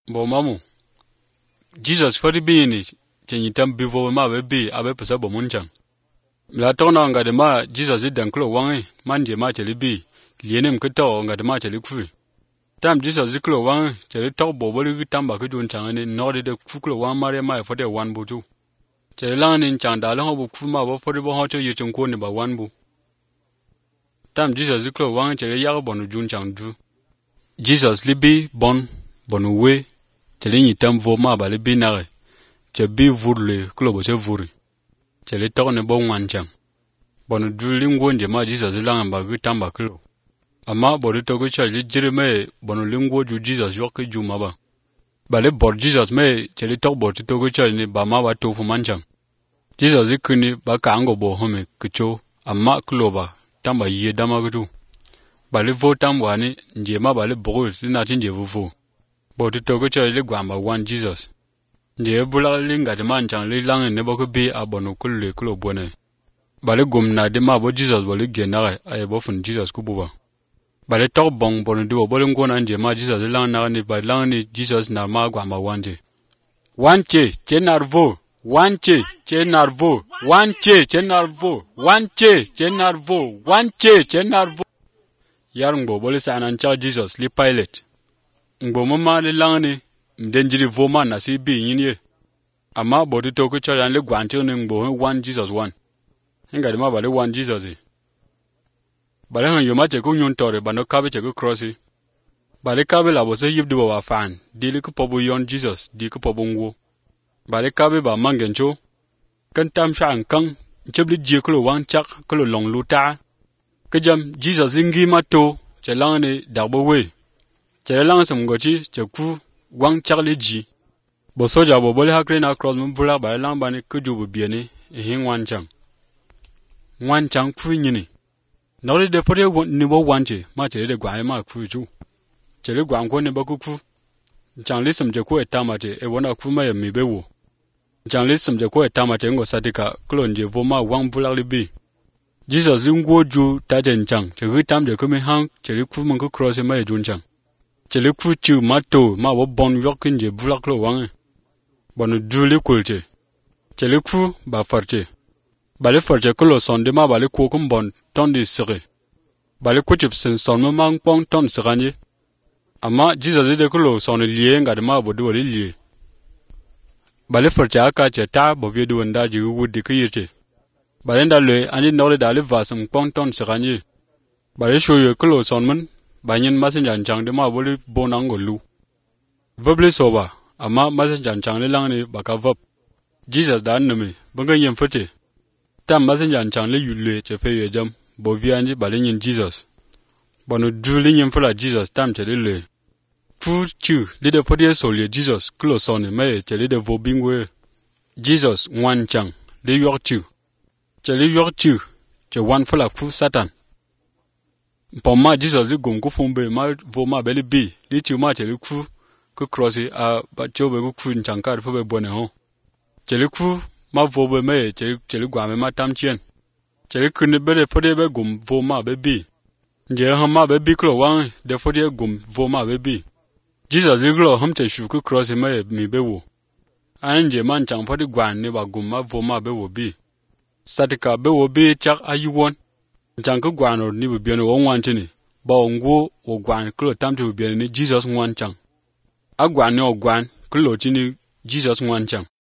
Bo mamu Jesus fodi bini chenyi tam bivo ma be bi abe pesa bo munchang la tona nga de ma Jesus idan klo wangi manje ma cheli bi lienem kto nga de ma cheli kfu tam Jesus klo wang cheli tok bo boli tamba ku jun chang ni no de klo wang mare ma fode wan bu ju cheli lang ni chang da lo bu kfu ma bo fodi bo ho cho yu chung ko ni ba wan bu tam Jesus klo wang cheli ya bo nu jun chang du Jesus libi bon bonu we cheli ni tam vo ma ba libi na che bi vurle klo bo che vuri cheli tok ne bo wan chang bonu du lingwo nje ma Jesus lang ba ku tamba klo ama bodi to ko chali jireme bonu lingwo ju Jesus yok ju ma ba bale bor Jesus me cheli tok bor to ko chali ni ba ma ba to fu manchang Jesus ikuni ba ka ngo bo home kucho ama klo ba tamba ye dama gudu bale vo tam wani nje ma bale bogol na tinje vo bodi to ko chali gwa ma wan Jesus nje bula linga de manchang li lang ne ba ko bi abonu kulle klo bone bale gumna de ma bo Jesus bole genare ay bo fun Jesus ku buba bale tok bong bonu do bole ngona nje ma Jesus lang na ni ba lang ni Jesus na ma gwa ma wanje wanche chenarvo wanche chenarvo wanche chenarvo wanche chenarvo wanche chenarvo yar ngbo bole sanan cha Jesus li pilot ngbo mama li lang ni ndenjiri vo ma na si bi yinye ama bodi to ko cha le gwanche ni ngbo wan Jesus wan inga de ma bale wan Jesus bale han yo ma che ko nyon tore ba no kabe che ko crossi bale kabe la bo se yibdu ba fan dili ko pobu yon Jesus di ko pobu ngo bale kabe ba mangencho kan tam sha an kan chebli je ko wan chak ko long luta ke jam Jesus lingi mato che lang ne dagbo we che lang sam gochi che ku wang chak le ji bo soja bo bole hakre na cross mun bula ba lang ba ne ku ju bu biene hin wan chang ku nyini nori de pore ni bo wanche ma che de gwa ma ku ju che le gwa ko ne ba ku chang le sam je ko etama te e wona ku ma mi be wo chang le sam je ko etama te ngo sadika klon je vo ma wang bula le bi Jesus ngwo ju ta jen chang che hu tam de ko me hang che le ku mun ko cross ma e jun chang che le ku chu ma to ma wo bon yok je bula klo wang bon du le kulte che le ku ba farche bale farche ko lo son de ma bale ko kum bon ton di sire bale ko tip sen son ma mang pong ton siranye ama Jesus de ko lo son liye nga de ma bo do liye bale farche aka che ta bo vie do nda ji wudi ko yete bale nda le ani no le dale vasum pong ton siranye bale shoye ko lo son mun banyin masin jan chang de ma bo le bonango lu voble soba ama masin jan chang le lang ni baka vop Jesus da numi bunga yem fete tam masin jan chang le yule che fe ye jam bo vianji bale nyin Jesus bonu duli nyin fula Jesus tam che le fu chu le de podie solie Jesus klo sonne me che le de vo bingwe Jesus wan chang le yor chu che le yor chu che wan fula fu satan pomma Jesus le gum ku fumbe ma vo ma bele bi le chu ma che le ku ku crossi a ba chobe ku fu chang ka fu be bone ho che le ku ma vo be me che le gwa me ma tam chien che le kun be de fode be gum vo ma be bi nje ha ma be bi klo wang de fode gum vo ma be bi Jesus iglo hum che shu ku cross me mi be wo anje man chang fode gwan ne ba gum ma vo ma be wo bi satika be wo bi chak ayuwon chang ku gwan or ni bu bi no wan chini ba ngo wo gwan klo tam tu bi ni Jesus wan chang a gwan ne o gwan klo chini Jesus wan chang